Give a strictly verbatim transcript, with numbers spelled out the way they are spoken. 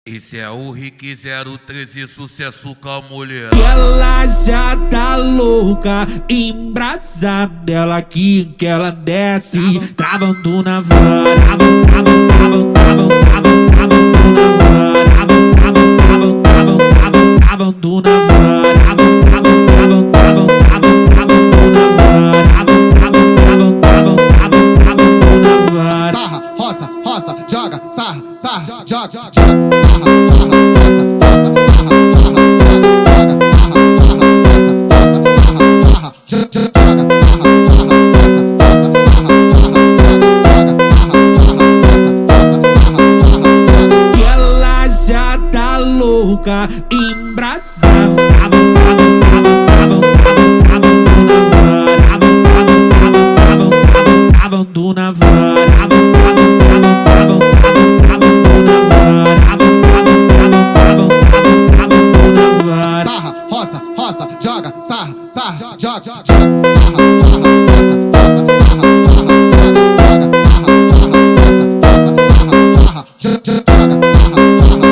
Esse é o Rick zero treze, sucesso com a mulher. Ela já tá louca, embrasada. Ela aqui que ela desce, travando na vara. Travando, travando, travando, travando, travando na vara. Travando, travando, travando, travando, travando na vara. Travando, travando, travando, travando, travando na vara. Travando, travando, travando, travando, travando na vara. Sarra, roça, roça, joga, sarra, sarra, joga, joga, sarra, sarra, roça, roça, sarra, sarra, joga, joga, sarra, sarra, roça, roça, sarra, sarra, joga, sarra, sarra, roça, roça, sarra, sarra, joga, sarra, sarra, roça, roça, sarra, sarra, joga. Que ela já tá louca, embrasada. Travando, travando, travando, travando na vara. Travando, travando, travando, travando na vara. Roça, roça, joga, sarra, sarra, joga, joga, sarra, sarra, roça, roça, sarra, sarra, joga, joga, sarra, sarra, roça, roça, sarra, sarra, joga, joga, sarra, sarra.